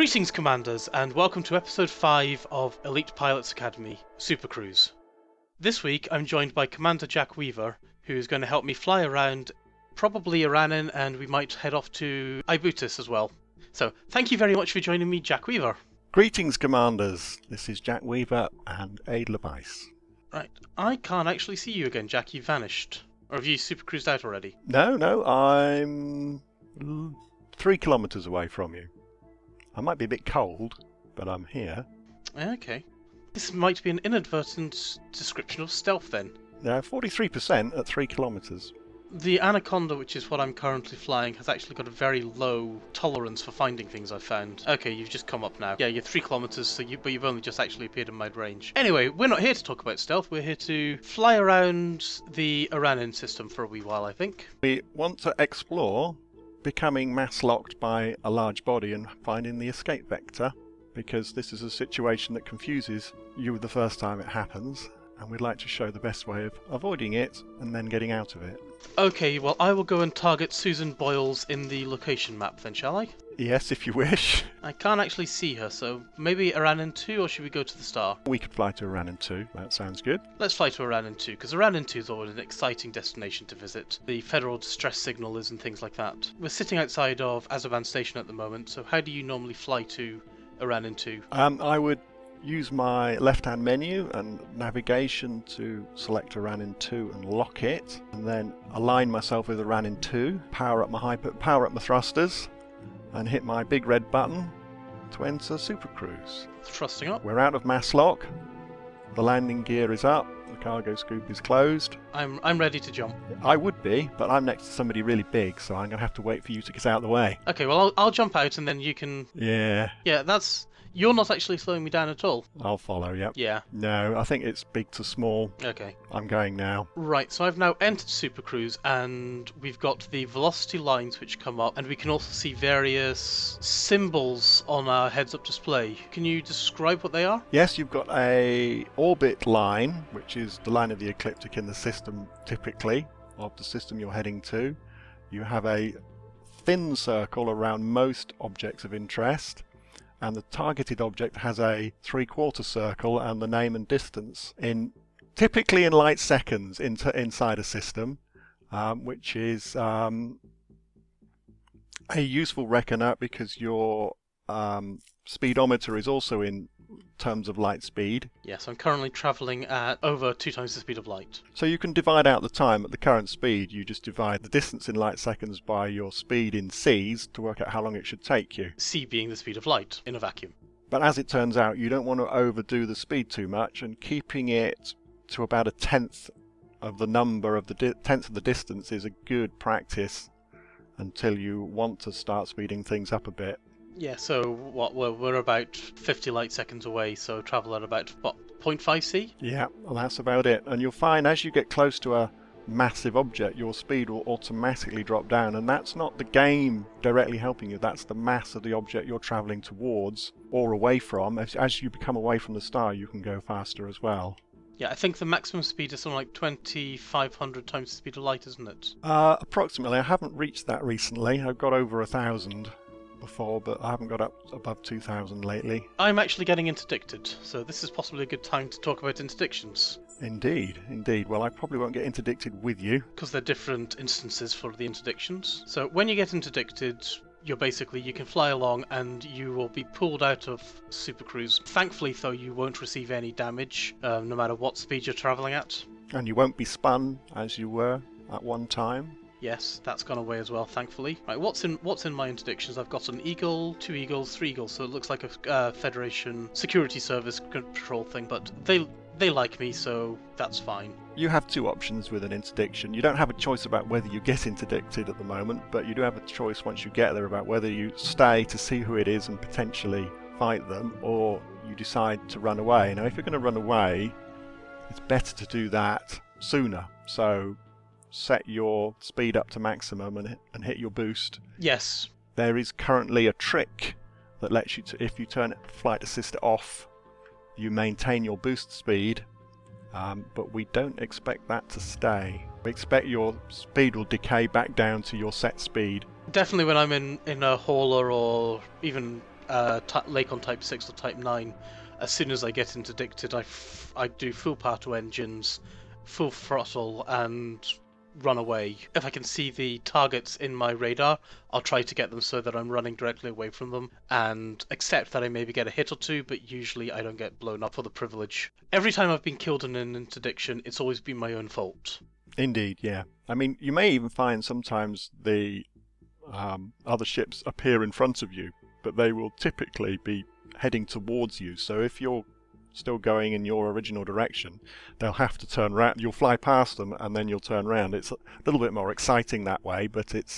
Greetings, Commanders, and welcome to Episode 5 of Elite Pilots Academy, Super Cruise. This week, I'm joined by Commander Jack Weaver, who's going to help me fly around, probably Iranen, and we might head off to Ibutis as well. So, thank you very much for joining me, Jack Weaver. Greetings, Commanders. This is Jack Weaver and Aid Levice. Right, I can't actually see you again, Jack. You've vanished. Or have you super cruised out already? No, I'm 3 kilometres away from you. I might be a bit cold, but I'm here. Okay. This might be an inadvertent description of stealth then. 43% at 3 kilometres. The Anaconda, which is what I'm currently flying, has actually got a very low tolerance for finding things, I've found. Okay, you've just come up now. Yeah, you're 3 kilometres, but you've only just actually appeared in my range. Anyway, we're not here to talk about stealth, we're here to fly around the Iranen system for a wee while, I think. We want to explore becoming mass-locked by a large body and finding the escape vector, because this is a situation that confuses you the first time it happens, and we'd like to show the best way of avoiding it and then getting out of it. Okay, well, I will go and target Susan Boyles in the location map then, shall I? Yes, if you wish. I can't actually see her, so maybe Iranen 2, or should we go to the star? We could fly to Iranen 2, that sounds good. Let's fly to Iranen 2, because Iranen 2 is always an exciting destination to visit. The federal distress signal is and things like that. We're sitting outside of Azavan Station at the moment, so how do you normally fly to Iranen 2? I would use my left-hand menu and navigation to select Iranen 2 and lock it, and then align myself with Iranen 2, power up my thrusters, and hit my big red button to enter Super Cruise. Thrusting up. We're out of mass lock. The landing gear is up. The cargo scoop is closed. I'm ready to jump. I would be, but I'm next to somebody really big, so I'm going to have to wait for you to get out of the way. Okay, well, I'll jump out and then you can... Yeah. Yeah, you're not actually slowing me down at all. I'll follow, yep. Yeah. No, I think it's big to small. Okay. I'm going now. Right, so I've now entered Super Cruise, and we've got the velocity lines which come up, and we can also see various symbols on our heads-up display. Can you describe what they are? Yes, you've got a orbit line, which is the line of the ecliptic in the system, typically, of the system you're heading to. You have a thin circle around most objects of interest, and the targeted object has a 3/4 circle and the name and distance typically in light seconds inside a system, which is a useful reckoner because your speedometer is also in terms of light speed. Yes, I'm currently travelling at over 2 times the speed of light. So you can divide out the time at the current speed. You just divide the distance in light seconds by your speed in Cs to work out how long it should take you. C being the speed of light in a vacuum. But as it turns out, you don't want to overdo the speed too much, and keeping it to about a tenth of the number of tenth of the distance is a good practice until you want to start speeding things up a bit. Yeah, so we're about 50 light seconds away, so travel at about, 0.5 C? Yeah, well, that's about it. And you'll find as you get close to a massive object, your speed will automatically drop down, and that's not the game directly helping you, that's the mass of the object you're travelling towards or away from. As you become away from the star, you can go faster as well. Yeah, I think the maximum speed is something like 2,500 times the speed of light, isn't it? Approximately. I haven't reached that recently. I've got over 1,000 before, but I haven't got up above 2,000 lately. I'm actually getting interdicted, so this is possibly a good time to talk about interdictions. Indeed. Well, I probably won't get interdicted with you. Because they're different instances for the interdictions. So when you get interdicted, you can fly along and you will be pulled out of Super Cruise. Thankfully, though, you won't receive any damage, no matter what speed you're travelling at. And you won't be spun as you were at one time. Yes, that's gone away as well, thankfully. Right, what's in my interdictions? I've got an Eagle, 2 Eagles, 3 Eagles, so it looks like a Federation Security Service control thing, but they like me, so that's fine. You have 2 options with an interdiction. You don't have a choice about whether you get interdicted at the moment, but you do have a choice once you get there about whether you stay to see who it is and potentially fight them, or you decide to run away. Now, if you're going to run away, it's better to do that sooner. So set your speed up to maximum and hit your boost. Yes. There is currently a trick that lets you if you turn flight assist off, you maintain your boost speed, but we don't expect that to stay. We expect your speed will decay back down to your set speed. Definitely when I'm in a hauler or even Lakon Type 6 or Type 9, as soon as I get interdicted, I do full power to engines, full throttle, and run away. If I can see the targets in my radar, I'll try to get them so that I'm running directly away from them, and accept that I maybe get a hit or two, but usually I don't get blown up for the privilege. Every time I've been killed in an interdiction, it's always been my own fault. Indeed, yeah. I mean, you may even find sometimes the other ships appear in front of you, but they will typically be heading towards you. So if you're still going in your original direction, they'll have to turn around. You'll fly past them, and then you'll turn around. It's a little bit more exciting that way, but it's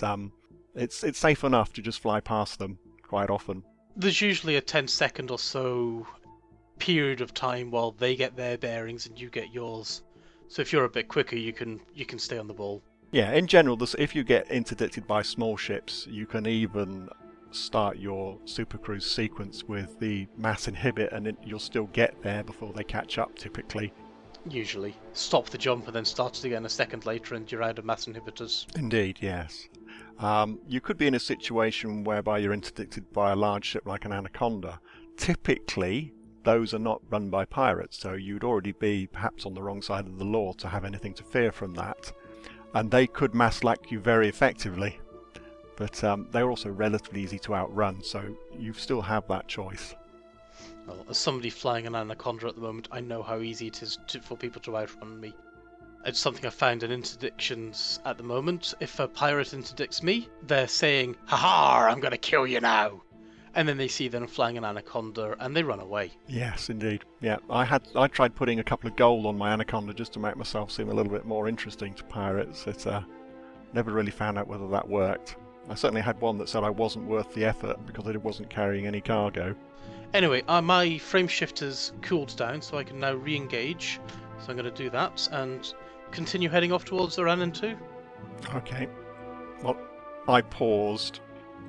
safe enough to just fly past them quite often. There's usually a 10-second or so period of time while they get their bearings and you get yours. So if you're a bit quicker, you can stay on the ball. Yeah, in general, if you get interdicted by small ships, you can even start your Super Cruise sequence with the mass inhibit, and you'll still get there before they catch up, typically. Usually. Stop the jump and then start it again a second later and you're out of mass inhibitors. Indeed, yes. You could be in a situation whereby you're interdicted by a large ship like an Anaconda. Typically, those are not run by pirates, so you'd already be perhaps on the wrong side of the law to have anything to fear from that. And they could mass-lack you very effectively, but they're also relatively easy to outrun, so you still have that choice. Well, as somebody flying an Anaconda at the moment, I know how easy it is for people to outrun me. It's something I found in interdictions at the moment. If a pirate interdicts me, they're saying, "Ha-ha, I'm going to kill you now!" And then they see them flying an Anaconda and they run away. Yes, indeed. Yeah, I tried putting a couple of gold on my Anaconda just to make myself seem a little bit more interesting to pirates. It never really found out whether that worked. I certainly had one that said I wasn't worth the effort because it wasn't carrying any cargo. Anyway, my frame shift has cooled down, so I can now re-engage. So I'm going to do that and continue heading off towards Aranin 2. Okay. Well, I paused.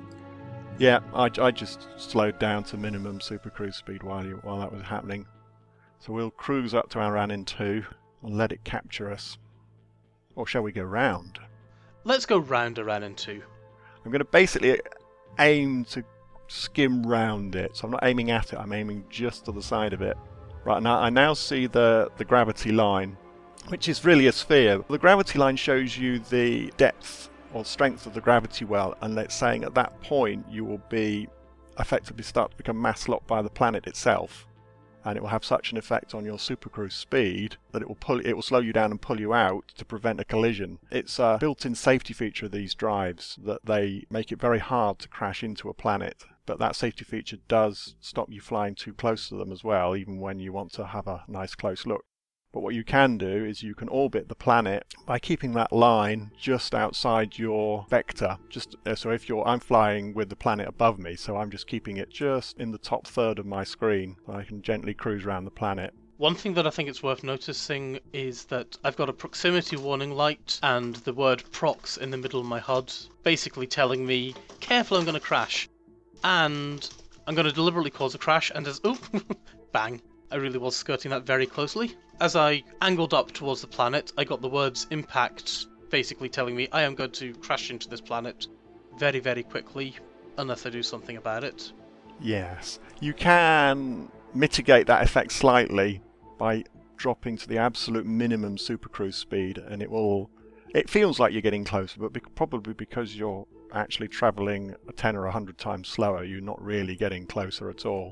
Yeah, I just slowed down to minimum Super Cruise speed while that was happening. So we'll cruise up to Aranin 2 and let it capture us. Or shall we go round? Let's go round Aranin 2. I'm going to basically aim to skim round it. So I'm not aiming at it, I'm aiming just to the side of it. Right, now I now see the gravity line, which is really a sphere. The gravity line shows you the depth or strength of the gravity well, and it's saying at that point you will be effectively start to become mass locked by the planet itself, and it will have such an effect on your supercruise speed that it will slow you down and pull you out to prevent a collision. It's a built-in safety feature of these drives that they make it very hard to crash into a planet, but that safety feature does stop you flying too close to them as well, even when you want to have a nice close look. But what you can do is you can orbit the planet by keeping that line just outside your vector. So I'm flying with the planet above me, so I'm just keeping it just in the top third of my screen, so I can gently cruise around the planet. One thing that I think it's worth noticing is that I've got a proximity warning light and the word prox in the middle of my HUD, basically telling me, careful, I'm going to crash. And I'm going to deliberately cause a crash, and bang. I really was skirting that very closely. As I angled up towards the planet, I got the words impact basically telling me I am going to crash into this planet very, very quickly, unless I do something about it. Yes. You can mitigate that effect slightly by dropping to the absolute minimum supercruise speed, and it feels like you're getting closer, but probably because you're actually travelling 10 or 100 times slower, you're not really getting closer at all.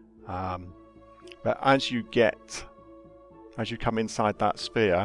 But as you come inside that sphere,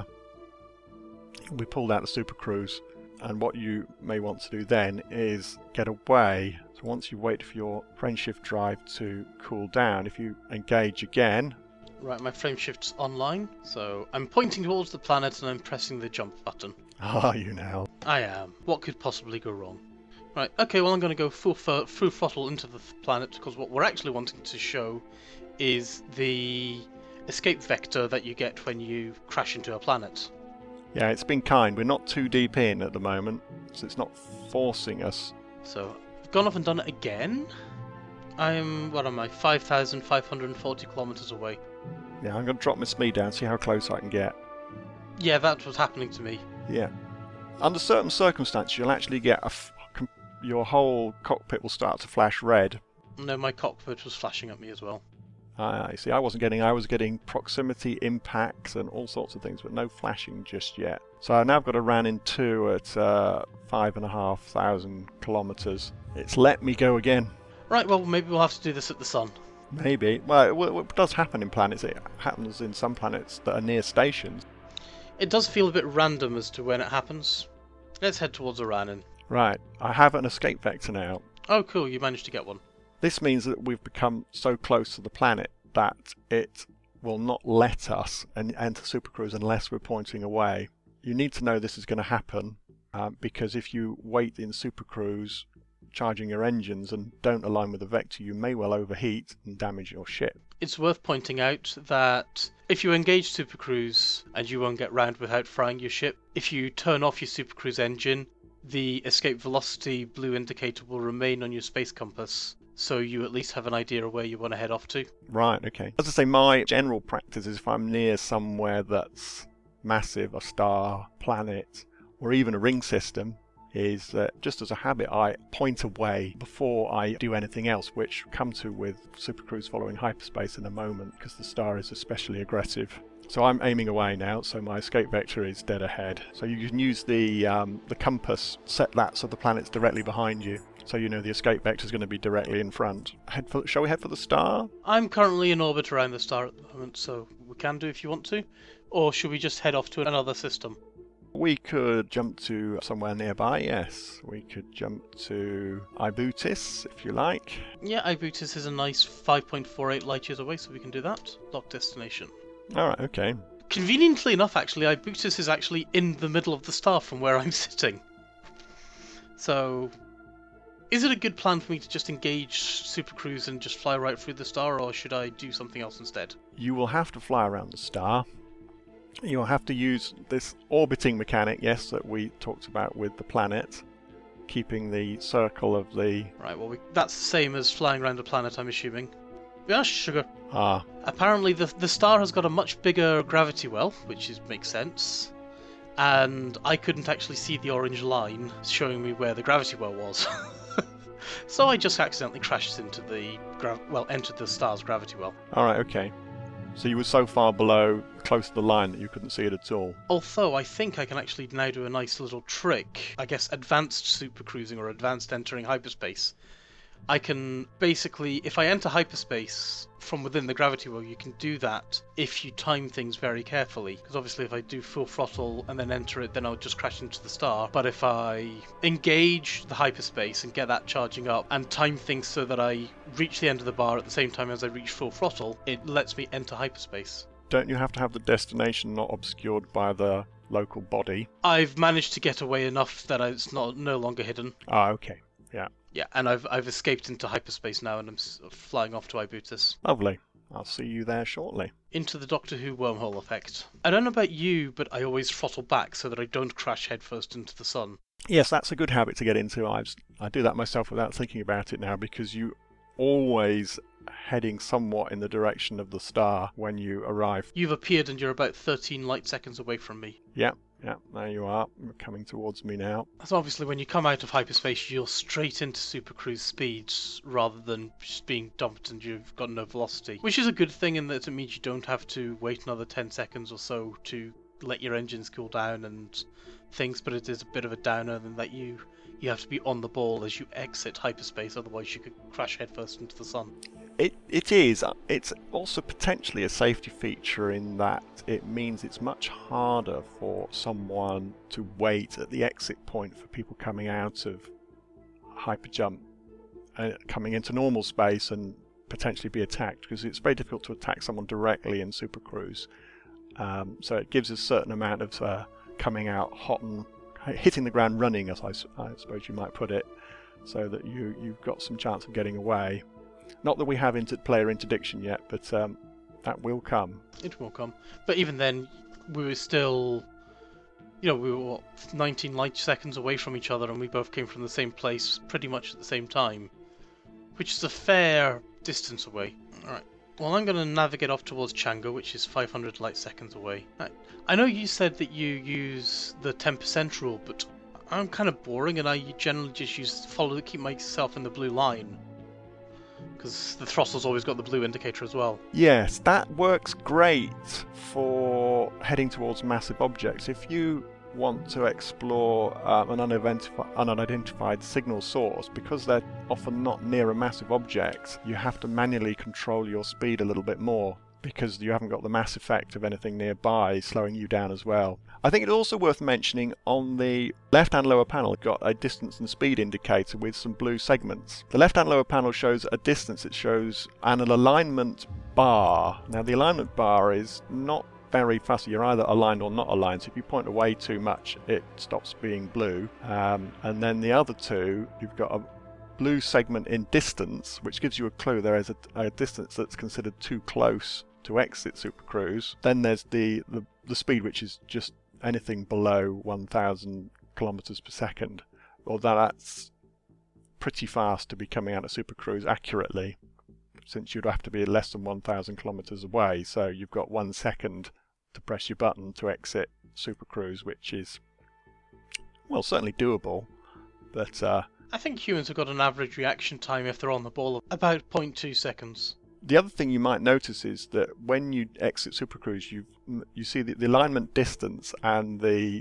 we pulled out the supercruise, and what you may want to do then is get away. So once you wait for your frameshift drive to cool down, if you engage again. Right, my frameshift's online, so I'm pointing towards the planet and I'm pressing the jump button. Are you now? I am. What could possibly go wrong? Right, okay, well I'm going to go full throttle into the planet, because what we're actually wanting to show is the escape vector that you get when you crash into a planet. Yeah, it's been kind. We're not too deep in at the moment, so it's not forcing us. So, I've gone off and done it again. What am I, 5,540 kilometers away. Yeah, I'm going to drop my speed down, see how close I can get. Yeah, that's what's happening to me. Yeah. Under certain circumstances, you'll actually get your whole cockpit will start to flash red, No, my cockpit was flashing at me as well. I see. I was getting proximity impacts and all sorts of things, but no flashing just yet. So I've now got a Ranin 2 at 5,500 kilometers. It's let me go again. Right, well, maybe we'll have to do this at the sun. Maybe. Well, it does happen in planets. It happens in some planets that are near stations. It does feel a bit random as to when it happens. Let's head towards Oranin. Right. I have an escape vector now. Oh, cool, you managed to get one. This means that we've become so close to the planet that it will not let us enter Supercruise unless we're pointing away. You need to know this is going to happen because if you wait in Supercruise charging your engines and don't align with the vector, you may well overheat and damage your ship. It's worth pointing out that if you engage Supercruise and you won't get round without frying your ship, if you turn off your Supercruise engine, the escape velocity blue indicator will remain on your space compass, so you at least have an idea of where you want to head off to. Right, okay. As I say, my general practice is if I'm near somewhere that's massive, a star, planet, or even a ring system, is that just as a habit I point away before I do anything else, which we'll come to with Supercruise following hyperspace in a moment, because the star is especially aggressive. So I'm aiming away now, so my escape vector is dead ahead. So you can use the compass, set that so the planet's directly behind you, so you know the escape vector is going to be directly in front. Shall we head for the star? I'm currently in orbit around the star at the moment, so we can do if you want to. Or should we just head off to another system? We could jump to somewhere nearby, yes. We could jump to Ibutis, if you like. Yeah, Ibutis is a nice 5.48 light years away, so we can do that. Lock destination. Alright, okay. Conveniently enough, actually, Ibutis is actually in the middle of the star from where I'm sitting. So, is it a good plan for me to just engage Supercruise and just fly right through the star, or should I do something else instead? You will have to fly around the star. You'll have to use this orbiting mechanic, yes, that we talked about with the planet, keeping the circle of the... Right, well, that's the same as flying around a planet, I'm assuming. Yeah, sugar. Ah. Apparently the star has got a much bigger gravity well, which makes sense. And I couldn't actually see the orange line showing me where the gravity well was. So I just accidentally crashed into entered the star's gravity well. Alright, okay. So you were so far below, close to the line, that you couldn't see it at all. Although I think I can actually now do a nice little trick. I guess advanced supercruising or advanced entering hyperspace. I can basically, if I enter hyperspace from within the gravity well, you can do that if you time things very carefully. Because obviously if I do full throttle and then enter it, then I'll just crash into the star. But if I engage the hyperspace and get that charging up and time things so that I reach the end of the bar at the same time as I reach full throttle, it lets me enter hyperspace. Don't you have to have the destination not obscured by the local body? I've managed to get away enough that it's no longer hidden. Ah, okay. Yeah. Yeah, and I've escaped into hyperspace now, and I'm flying off to Ibutis. Lovely. I'll see you there shortly. Into the Doctor Who wormhole effect. I don't know about you, but I always throttle back so that I don't crash headfirst into the sun. Yes, that's a good habit to get into. I do that myself without thinking about it now, because you always heading somewhat in the direction of the star when you arrive. You've appeared and you're about 13 light seconds away from me. Yeah, there you are. You're coming towards me now. So obviously when you come out of hyperspace, you're straight into supercruise speeds rather than just being dumped and you've got no velocity. Which is a good thing in that it means you don't have to wait another 10 seconds or so to let your engines cool down and things, but it is a bit of a downer in that you have to be on the ball as you exit hyperspace, otherwise you could crash headfirst into the sun. It is. It's also potentially a safety feature in that it means it's much harder for someone to wait at the exit point for people coming out of hyperjump, coming into normal space and potentially be attacked, because it's very difficult to attack someone directly in supercruise. So it gives a certain amount of coming out hot and hitting the ground running, as I suppose you might put it, so that you've got some chance of getting away. Not that we have player interdiction yet, but that will come. It will come. But even then, we were still, we were 19 light seconds away from each other, and we both came from the same place pretty much at the same time, which is a fair distance away. Alright. Well, I'm going to navigate off towards Chango, which is 500 light seconds away. I know you said that you use the 10% rule, but I'm kind of boring, and I generally just keep myself in the blue line. because the throttle's always got the blue indicator as well. Yes, that works great for heading towards massive objects. If you want to explore an unidentified signal source, because they're often not near a massive object, you have to manually control your speed a little bit more, because you haven't got the mass effect of anything nearby slowing you down as well. I think it's also worth mentioning on the left-hand lower panel, you've got a distance and speed indicator with some blue segments. The left-hand lower panel shows a distance, it shows an alignment bar. Now the alignment bar is not very fussy, you're either aligned or not aligned, so if you point away too much it stops being blue. And then the other two, you've got a blue segment in distance, which gives you a clue there is a distance that's considered too close to exit Super Cruise. Then there's the speed, which is just anything below 1,000 kilometers per second. Although that's pretty fast to be coming out of Super Cruise accurately, since you'd have to be less than 1,000 kilometers away. So you've got 1 second to press your button to exit Super Cruise, which is, well, certainly doable. But I think humans have got an average reaction time if they're on the ball of about 0.2 seconds. The other thing you might notice is that when you exit Super Cruise, you see that the alignment distance and the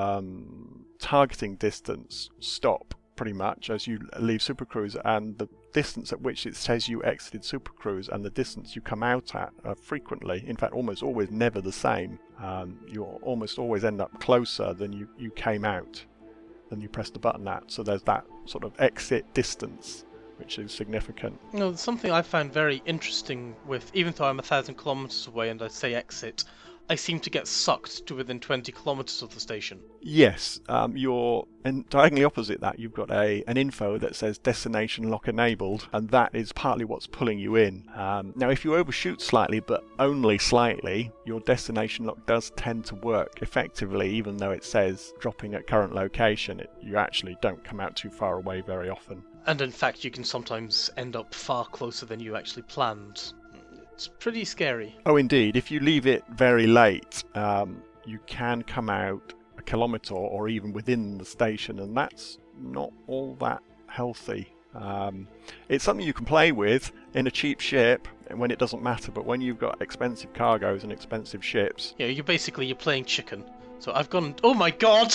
targeting distance stop pretty much as you leave Super Cruise, and the distance at which it says you exited Super Cruise and the distance you come out at are frequently, in fact almost always, never the same. You almost always end up closer than you came out, than you pressed the button at. So there's that sort of exit distance, which is significant. You know, something I found very interesting with, even though I'm 1,000 kilometers away and I say exit, I seem to get sucked to within 20 kilometers of the station. Yes, you're diagonally opposite that. You've got an info that says destination lock enabled, and that is partly what's pulling you in. Now, if you overshoot slightly, but only slightly, your destination lock does tend to work effectively, even though it says dropping at current location. You actually don't come out too far away very often. And in fact, you can sometimes end up far closer than you actually planned. It's pretty scary. Oh, indeed. If you leave it very late, you can come out a kilometre or even within the station, and that's not all that healthy. It's something you can play with in a cheap ship when it doesn't matter, but when you've got expensive cargoes and expensive ships... Yeah, you're playing chicken. So I've gone... Oh my god!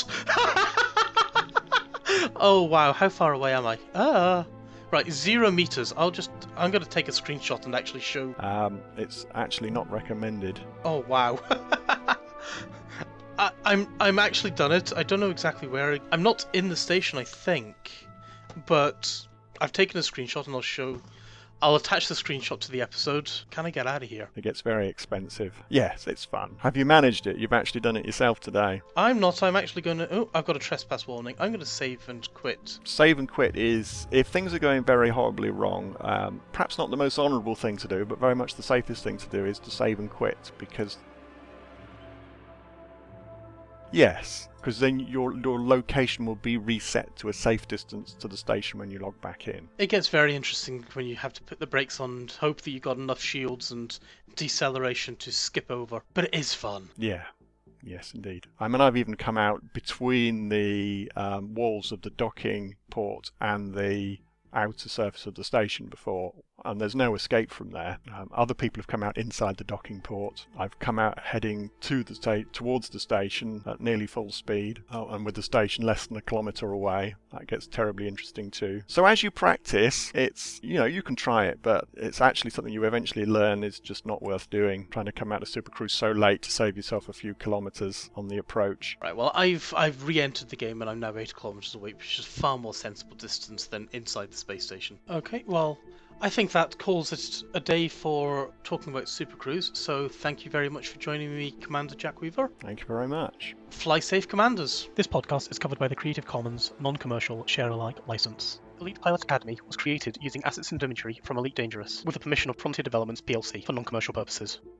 Oh wow, how far away am I? Right, 0 meters. I'm going to take a screenshot and actually show... It's actually not recommended. Oh wow. I'm actually done it. I don't know exactly where. I'm not in the station, I think, but I've taken a screenshot and I'll attach the screenshot to the episode. Can I get out of here? It gets very expensive. Yes, it's fun. Have you managed it? You've actually done it yourself today. I'm not. I'm actually going to... Oh, I've got a trespass warning. I'm going to save and quit. Save and quit is, if things are going very horribly wrong, perhaps not the most honourable thing to do, but very much the safest thing to do is to save and quit, because... Yes, because then your location will be reset to a safe distance to the station when you log back in. It gets very interesting when you have to put the brakes on and hope that you've got enough shields and deceleration to skip over. But it is fun. Yeah, yes indeed. I mean, I've even come out between the walls of the docking port and the outer surface of the station before, and there's no escape from there. Other people have come out inside the docking port. I've come out heading towards the station at nearly full speed, and with the station less than a kilometre away. That gets terribly interesting too. So as you practice, it's, you can try it, but it's actually something you eventually learn is just not worth doing, trying to come out of Super Cruise so late to save yourself a few kilometres on the approach. Right, well, I've re-entered the game and I'm now 8 kilometres away, which is far more sensible distance than inside the space station. Okay, well, I think that calls it a day for talking about Super Cruise, so thank you very much for joining me, Commander Jack Weaver. Thank you very much. Fly safe, Commanders. This podcast is covered by the Creative Commons non-commercial share-alike license. Elite Pilots Academy was created using assets and imagery from Elite Dangerous, with the permission of Frontier Developments plc for non-commercial purposes.